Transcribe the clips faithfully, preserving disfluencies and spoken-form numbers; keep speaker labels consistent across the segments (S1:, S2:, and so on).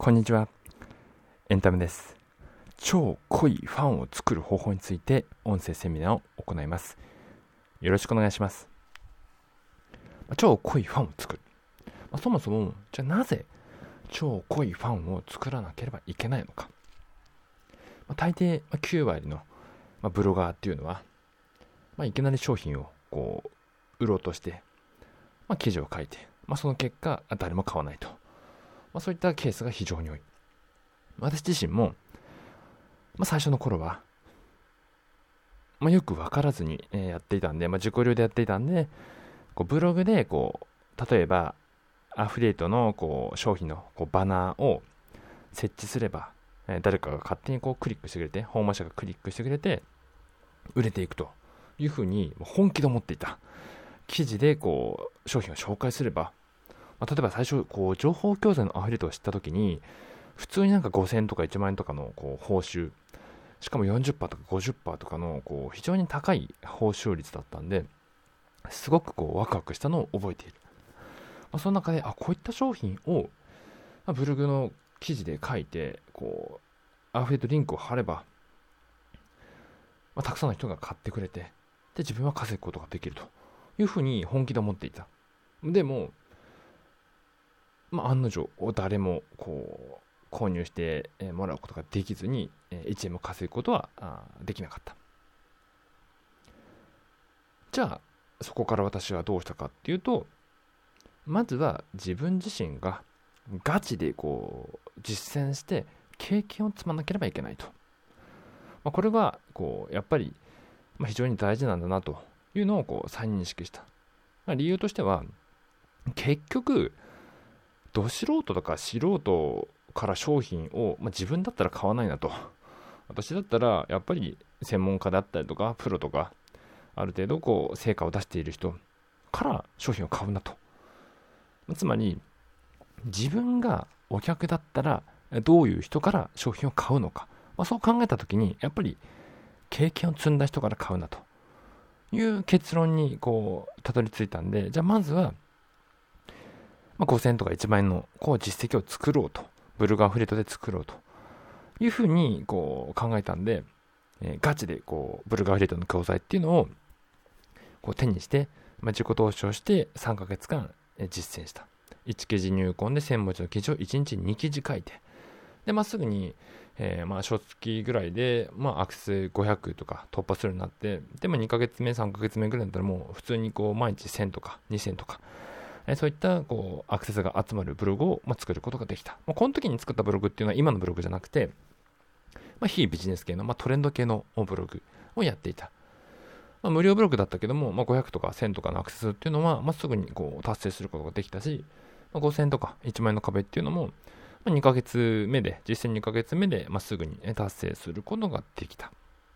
S1: こんにちは。エンタメです。超濃いファンを作る方法について音声セミナーを行います。よろしくお願いします。超濃いファンを作る、まあ、そもそもじゃあなぜ超濃いファンを作らなければいけないのか。まあ、大抵きゅう割のブロガーっていうのは、まあ、いきなり商品をこう売ろうとして、まあ、記事を書いて、まあ、その結果誰も買わないと、まあ、そういったケースが非常に多い。私自身も、まあ、最初の頃は、まあ、よく分からずにやっていたんで、まあ、自己流でやっていたんで、こうブログでこう例えばアフィリエイトのこう商品のこうバナーを設置すれば、えー、誰かが勝手にこうクリックしてくれて、訪問者がクリックしてくれて売れていくというふうに本気で思っていた。記事でこう商品を紹介すれば、まあ、例えば最初こう情報教材のアフィリエイトを知った時に、普通になんかごせんえんとかいちまんえんとかのこう報酬、しかも よんじゅっパーセント とか ごじゅっパーセント とかのこう非常に高い報酬率だったんで、すごくこうワクワクしたのを覚えている。まあ、その中であこういった商品を、まあ、ブログの記事で書いてこうアフィリエイトリンクを貼れば、まあ、たくさんの人が買ってくれて、で自分は稼ぐことができるというふうに本気で思っていた。でも、まあ、案の定誰もこう購入してもらうことができずにいちえんも稼ぐことはできなかった。じゃあそこから私はどうしたかっていうと、まずは自分自身がガチでこう実践して経験を積まなければいけないと、まあ、これはこうやっぱり非常に大事なんだなというのをこう再認識した。まあ、理由としては、結局ど素人とか素人から商品を、まあ、自分だったら買わないなと。私だったらやっぱり専門家だったりとかプロとかある程度こう成果を出している人から商品を買うんだと。つまり自分がお客だったらどういう人から商品を買うのか、まあ、そう考えた時にやっぱり経験を積んだ人から買うなという結論にこうたどり着いたんで、じゃあまずはまあ、ごせんえんとかいちまんえんのこう実績を作ろうと、ブログアフィリエイトで作ろうというふうにこう考えたんで、えー、ガチでこうブログアフィリエイトの教材っていうのをこう手にして、まあ、自己投資をしてさんかげつかん実践した。いち記事入魂でせんもじの記事をいちにちに記事書いて、で、まあ、すぐに、えー、まあ初月ぐらいで、まあ、アクセスごひゃくとか突破するようになって、でもにかげつめさんかげつめぐらいだったらもう普通にこう毎日せんとかにせんとか、そういったこうアクセスが集まるブログをまあ作ることができた。まあ、この時に作ったブログっていうのは今のブログじゃなくて、まあ、非ビジネス系の、まあ、トレンド系のブログをやっていた。まあ、無料ブログだったけども、まあ、ごひゃくとかせんとかのアクセスっていうのは、まあ、すぐにこう達成することができたし、まあ、ごせんとかいちまんえんの壁っていうのも、まあ、にかげつめで、実践にかげつめで、まあ、すぐに達成することができた。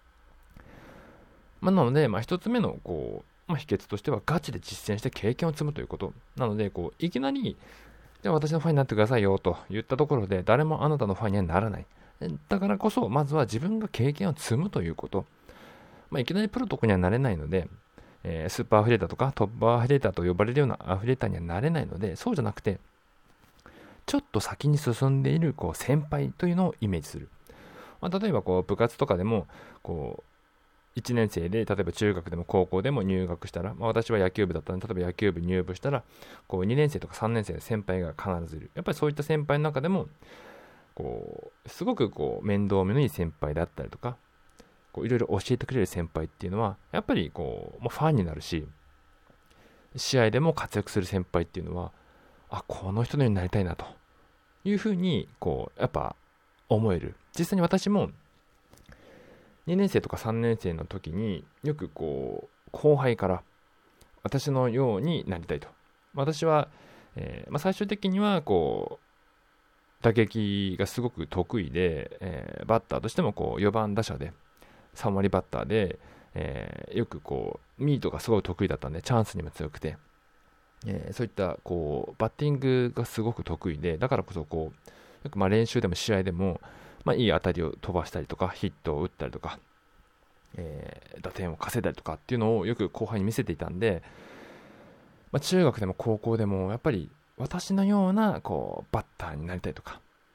S1: まあ、なので、まあ、一つ目のこうまあ、秘訣としてはガチで実践して経験を積むということなので、こういきなりじゃあ私のファンになってくださいよと言ったところで誰もあなたのファンにはならない。だからこそまずは自分が経験を積むということ、まあ、いきなりプロとかにはなれないので、えー、スーパーアフィリエイターとかトップアフィリエイターと呼ばれるようなアフィリエイターにはなれないので、そうじゃなくてちょっと先に進んでいるこう先輩というのをイメージする。まあ、例えばこう部活とかでもこういちねん生で、例えば中学でも高校でも入学したら、まあ、私は野球部だったので、例えば野球部入部したら、こうにねん生とかさんねん生の先輩が必ずいる。やっぱりそういった先輩の中でも、こうすごくこう面倒見のいい先輩だったりとか、こういろいろ教えてくれる先輩っていうのは、やっぱりこうもうファンになるし、試合でも活躍する先輩っていうのは、あ、この人のようになりたいなというふうに、こうやっぱ思える。実際に私もにねん生とかさんねん生の時によくこう後輩から私のようになりたいと。私は、えーまあ、最終的にはこう打撃がすごく得意で、えー、バッターとしてもこうよばん打者でさん割バッターで、えー、よくこうミートがすごい得意だったんでチャンスにも強くて、えー、そういったこうバッティングがすごく得意で、だからこそこうよくまあ練習でも試合でもまあ、いい当たりを飛ばしたりとかヒットを打ったりとか、えー、打点を稼いだりとかっていうのをよく後輩に見せていたんで、まあ、中学でも高校でもやっぱり私のようなこうバッターになりたいとか、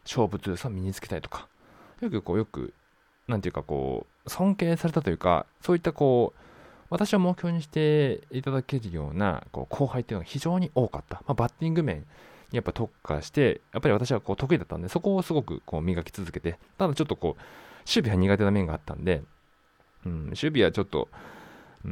S1: 勝負強さを身につけたいとか、よくこうよくなんていうかこう尊敬されたというか、そういったこう私を目標にしていただけるようなこう後輩っていうのが非常に多かった。まあ、バッティング面にやっぱ特化して、やっぱり私はこう得意だったんで、そこをすごくこう磨き続けて、ただちょっとこう守備は苦手な面があったんで、うん、守備はちょっと、うん、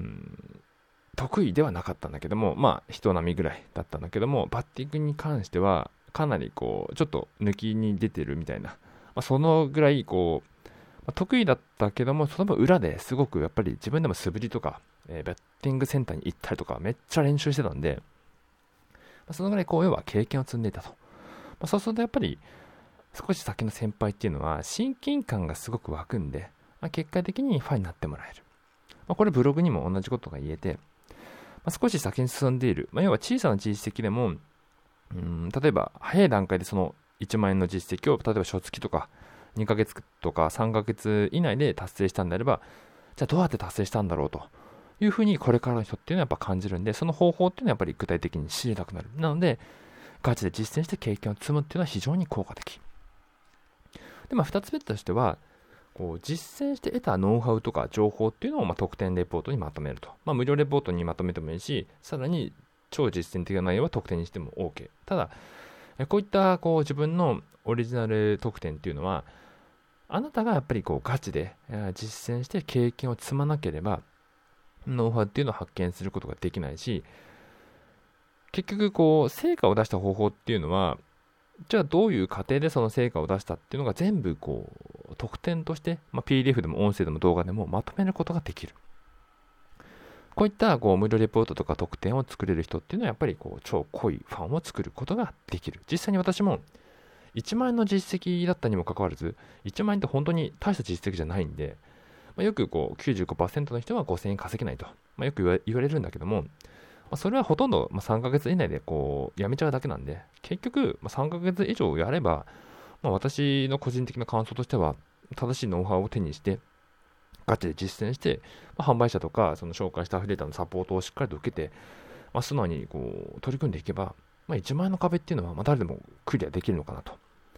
S1: 得意ではなかったんだけども、まあ人並みぐらいだったんだけども、バッティングに関してはかなりこうちょっと抜きに出てるみたいな、まあ、そのぐらいこう得意だったけども、その分裏ですごくやっぱり自分でも素振りとか、えー、バッティングセンターに行ったりとかめっちゃ練習してたんで、まあ、そのぐらいこう要は経験を積んでいたと。まあ、そうするとやっぱり少し先の先輩っていうのは親近感がすごく湧くんで、まあ、結果的にファンになってもらえる。まあ、これブログにも同じことが言えて、まあ、少し先に進んでいる、まあ、要は小さな実績でも、うん、例えば早い段階でそのいちまん円の実績を例えば初月とかにかげつとかさんかげつ以内で達成したんであれば、じゃあどうやって達成したんだろうというふうにこれからの人っていうのはやっぱ感じるんで、その方法っていうのはやっぱり具体的に知りたくなる。なのでガチで実践して経験を積むっていうのは非常に効果的で、まあ、ふたつめとしてはこう実践して得たノウハウとか情報っていうのをまあ特典レポートにまとめると、まあ、無料レポートにまとめてもいいし、さらに超実践的な内容は特典にしても OK。 ただこういったこう自分のオリジナル特典っていうのはあなたがやっぱりこうガチで実践して経験を積まなければノウハウっていうのを発見することができないし、結局こう成果を出した方法っていうのはじゃあどういう過程でその成果を出したっていうのが全部こう特典として、まあ、ピーディーエフ でも音声でも動画でもまとめることができる。こういったこう無料レポートとか特典を作れる人っていうのはやっぱりこう超濃いファンを作ることができる。実際に私もいちまん円の実績だったにもかかわらず、いちまん円って本当に大した実績じゃないんで、まあ、よくこう きゅうじゅうごパーセント の人はごせんえん稼げないと、まあ、よく言わ、言われるんだけども、まあ、それはほとんどさんかげつ以内でこうやめちゃうだけなんで、結局さんかげつ以上やれば、まあ、私の個人的な感想としては正しいノウハウを手にしてガチで実践して、まあ、販売者とかその紹介したアフィリエイターのサポートをしっかりと受けて、まあ、素直にこう取り組んでいけば、まあ、いちまん円の壁っていうのはまあ誰でもクリアできるのかなと。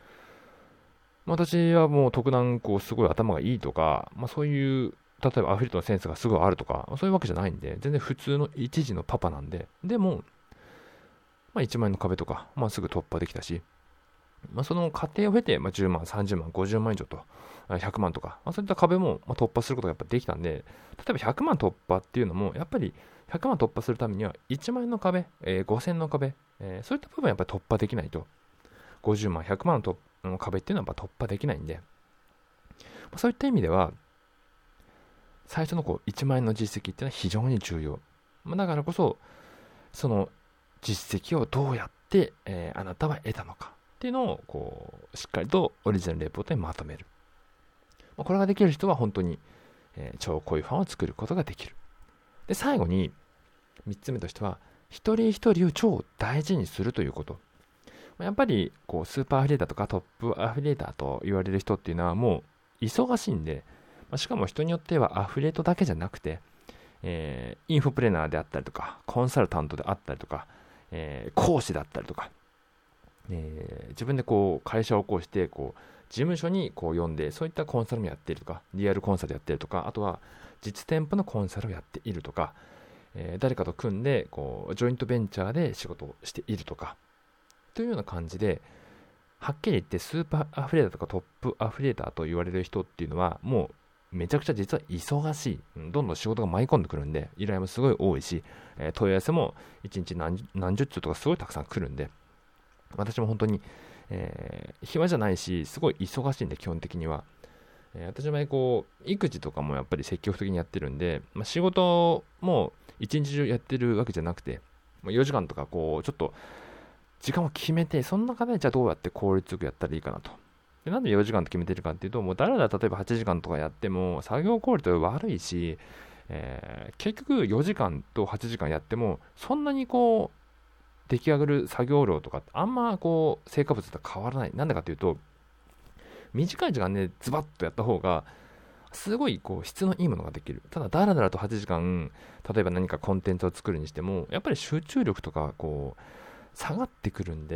S1: 私はもう特段こうすごい頭がいいとか、まあ、そういう例えばアフィリエイトのセンスがすごいあるとか、そういうわけじゃないんで、全然普通の一時のパパなんで、でも、まあ、いちまん円の壁とか、まあ、すぐ突破できたし、まあ、その過程を経て、まあ、じゅうまん、さんじゅうまん、ごじゅうまん以上と、ひゃくまんとか、まあ、そういった壁もまあ突破することがやっぱできたんで、例えばひゃくまん突破っていうのも、やっぱりひゃくまん突破するためには、いちまん円の壁、えー、ごせんえんの壁、えー、そういった部分はやっぱり突破できないと、ごじゅうまん、ひゃくまんのの壁っていうのはやっぱ突破できないんで、そういった意味では最初のこういちまん円の実績っていうのは非常に重要。だからこそその実績をどうやって、えー、あなたは得たのかっていうのをこうしっかりとオリジナルレポートにまとめる。これができる人は本当に、えー、超濃いファンを作ることができる。で最後にみっつめとしては、一人一人を超大事にするということ。やっぱりこうスーパーアフィリエイターとかトップアフィリエイターと言われる人っていうのはもう忙しいんで、しかも人によってはアフィリエイトだけじゃなくて、えー、インフォプレーナーであったりとかコンサルタントであったりとか、えー、講師だったりとか、えー、自分でこう会社を起こしてこう事務所にこう呼んでそういったコンサルもやっているとか、リアルコンサルやっているとか、あとは実店舗のコンサルをやっているとか、えー、誰かと組んでこうジョイントベンチャーで仕事をしているとかというような感じで、はっきり言ってスーパーアフィリエイターとかトップアフィリエイターと言われる人っていうのはもうめちゃくちゃ実は忙しい。どんどん仕事が舞い込んでくるんで、依頼もすごい多いし、えー、問い合わせもいちにち 何, 何十通とかすごいたくさん来るんで、私も本当に、えー、暇じゃないし、すごい忙しいんで基本的には。えー、私の場合こう、育児とかもやっぱり積極的にやってるんで、まあ、仕事も一日中やってるわけじゃなくて、まあ、よじかんとかこう、ちょっと、時間を決めて、その中でじゃあどうやって効率よくやったらいいかなと。でなんでよじかんと決めてるかっていうと、もうだらだら例えばはちじかんとかやっても作業効率は悪いし、えー、結局よじかんとはちじかんやってもそんなにこう出来上がる作業量とかあんまこう成果物と変わらない。なんでかっていうと、短い時間でズバッとやった方がすごいこう質のいいものができる。ただだらだらとはちじかん例えば何かコンテンツを作るにしてもやっぱり集中力とかこう下がってくるんで、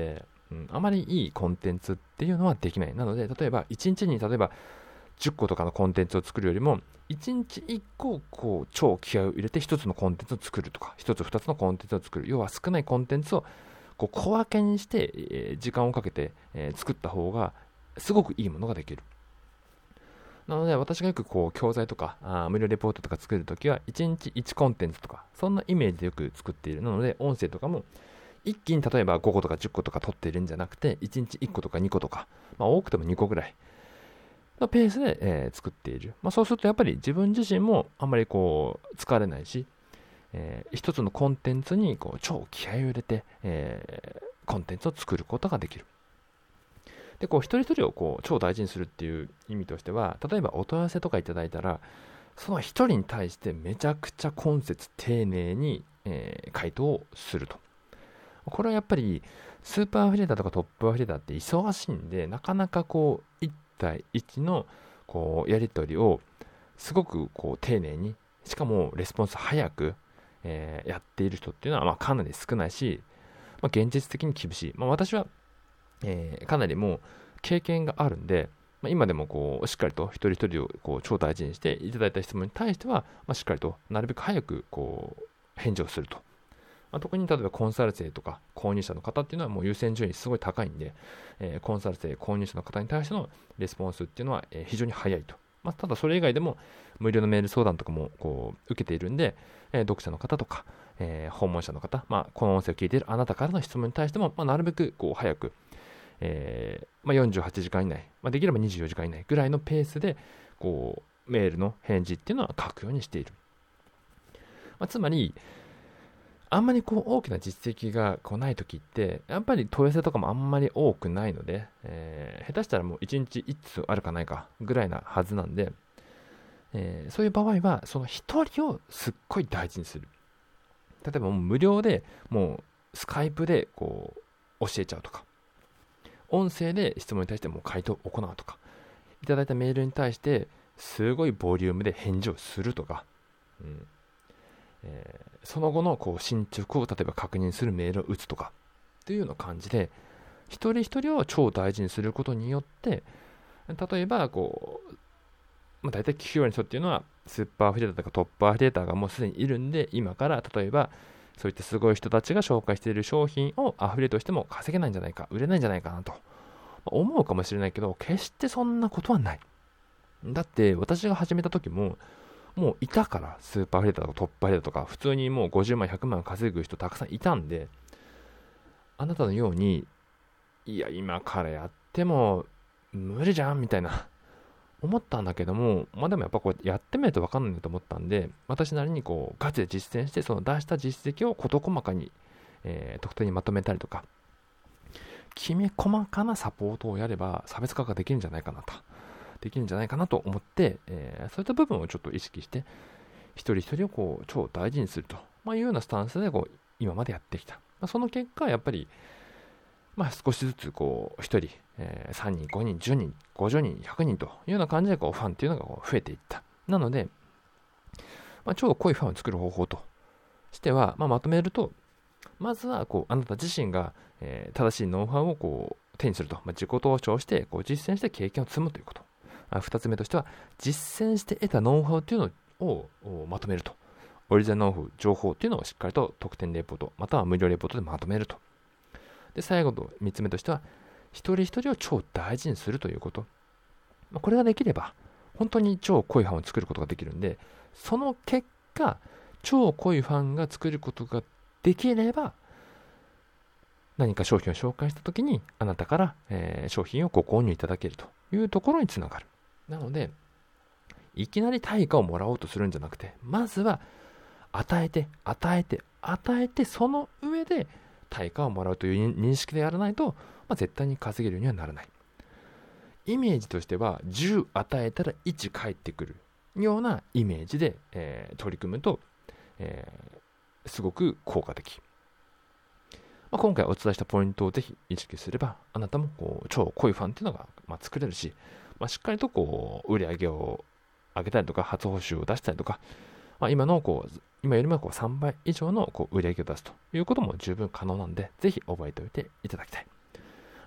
S1: うん、あまりいいコンテンツっていうのはできない。なので、例えばいちにちに例えばじゅっことかのコンテンツを作るよりも、いちにちいっここう超気合を入れてひとつのコンテンツを作るとか、ひとつふたつのコンテンツを作る、要は少ないコンテンツをこう小分けにして、えー、時間をかけて、えー、作った方がすごくいいものができる。なので私がよくこう教材とかあ無料レポートとか作るときはいちにちいちコンテンツとかそんなイメージでよく作っている。なので音声とかも一気に例えばごことかじゅっことか取っているんじゃなくて、いちにちいっことかにことか、まあ、多くてもにこぐらいのペースで、えー、作っている。まあ、そうするとやっぱり自分自身もあんまりこう疲れないし、えー、一つのコンテンツにこう超気合を入れて、えー、コンテンツを作ることができる。で、こう一人一人をこう超大事にするっていう意味としては、例えばお問い合わせとかいただいたら、その一人に対してめちゃくちゃ今節丁寧に、えー、回答をすると。これはやっぱりスーパーアフィリエーターとかトップアフィリエーターって忙しいんで、なかなかこういち対いちのこうやり取りをすごくこう丁寧に、しかもレスポンス早く、えー、やっている人っていうのはまあかなり少ないし、まあ、現実的に厳しい。まあ、私はえー、かなりもう経験があるんで、まあ、今でもこうしっかりと一人一人をこう超大事にしていただいた質問に対しては、まあ、しっかりとなるべく早くこう返事をすると。まあ、特に例えばコンサル生とか購入者の方っていうのはもう優先順位すごい高いんで、えー、コンサル生購入者の方に対してのレスポンスっていうのは、えー、非常に早いと。まあ、ただそれ以外でも無料のメール相談とかもこう受けているんで、えー、読者の方とか、えー、訪問者の方、まあ、この音声を聞いているあなたからの質問に対しても、まあ、なるべくこう早くえーまあ、よんじゅうはちじかん以内、まあ、できればにじゅうよじかん以内ぐらいのペースでこうメールの返事っていうのは書くようにしている。まあ、つまりあんまりこう大きな実績がこうないときってやっぱり問い合わせとかもあんまり多くないので、えー、下手したらもういちにちいっつうあるかないかぐらいなはずなんで、えー、そういう場合はそのひとりをすっごい大事にする。例えばもう無料でもうスカイプでこう教えちゃうとか、音声で質問に対しても回答を行うとか、いただいたメールに対してすごいボリュームで返事をするとか、うんえー、その後のこう進捗を例えば確認するメールを打つとかっていうような感じで、一人一人を超大事にすることによって、例えばこう、まあ、大体聞くような人っていうのはスーパーアフィリエーターとかトップアフィリエーターがもうすでにいるんで、今から例えばそういったすごい人たちが紹介している商品をアフィリエイトしても稼げないんじゃないか、売れないんじゃないかなと思うかもしれないけど、決してそんなことはない。だって私が始めた時ももういたから、スーパーアフィリエイターとかトップアフィリエイターとか普通にもうごじゅうまんひゃくまん稼ぐ人たくさんいたんで、あなたのようにいや今からやっても無理じゃんみたいな思ったんだけども、まあでもやっぱこうやってみないと分かんないと思ったんで、私なりにこうガチで実践して、その出した実績を事細かに、えー、特定にまとめたりとか、きめ細かなサポートをやれば差別化ができるんじゃないかなと、できるんじゃないかなと思って、えー、そういった部分をちょっと意識して、一人一人をこう超大事にすると、まあ、いうようなスタンスでこう今までやってきた。まあ、その結果やっぱりまあ、少しずつこうひとり、えー、さんにん、ごにん、じゅうにん、ごじゅうにん、ひゃくにんというような感じでこうファンっていうのがこう増えていった。なので、まあ、超濃いファンを作る方法としては、まあ、まとめると、まずはこうあなた自身が、えー、正しいノウハウをこう手にすると、まあ、自己投資をしてこう実践して経験を積むということ。ふたつめとしては、実践して得たノウハウというのをまとめると。オリジナルノウハウ、情報というのをしっかりと特典レポート、または無料レポートでまとめると。で、最後とみっつめとしては、一人一人を超大事にするということ。まあ、これができれば、本当に超濃いファンを作ることができるんで、その結果、超濃いファンが作ることができれば、何か商品を紹介したときに、あなたから、えー、商品をご購入いただけるというところにつながる。なので、いきなり対価をもらおうとするんじゃなくて、まずは与えて、与えて、与えて、その上で対価をもらうという認識でやらないと、まあ、絶対に稼げるようにはならない。イメージとしては、じゅう与えたらいち返ってくるようなイメージで、えー、取り組むと、えー、すごく効果的。まあ、今回お伝えしたポイントをぜひ意識すれば、あなたもこう超濃いファンっていうのが、まあ、作れるし、まあ、しっかりとこう売り上げを上げたりとか、初報酬を出したりとか、まあ、今のこう今よりもこうさんばい以上のこう売り上げを出すということも十分可能なんで、ぜひ覚えておいていただきたい。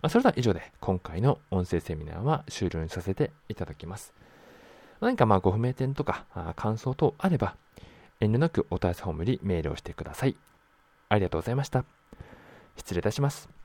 S1: あ、それでは以上で今回の音声セミナーは終了にさせていただきます。何かまあご不明点とかあ感想等あれば、遠慮なくお問い合わせフォームにメールをしてください。ありがとうございました。失礼いたします。